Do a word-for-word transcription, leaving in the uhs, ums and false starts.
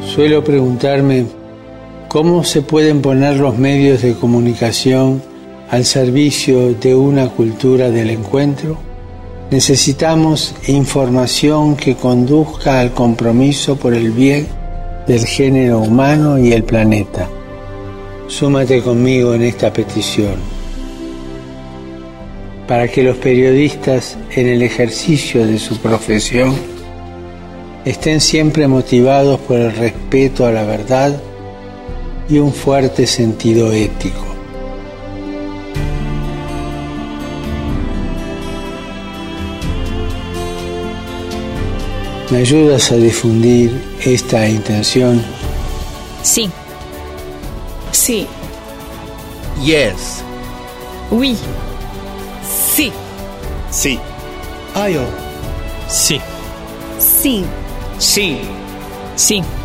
Suelo preguntarme cómo se pueden poner los medios de comunicación al servicio de una cultura del encuentro. Necesitamos información que conduzca al compromiso por el bien del género humano y el planeta. Súmate conmigo en esta petición, para que los periodistas, en el ejercicio de su profesión, estén siempre motivados por el respeto a la verdad y un fuerte sentido ético. ¿Me ayudas a difundir esta intención? Sí. Sí. Yes. Oui. Sí. Sí. Ayo. Sí. Sí. Sí. Sí.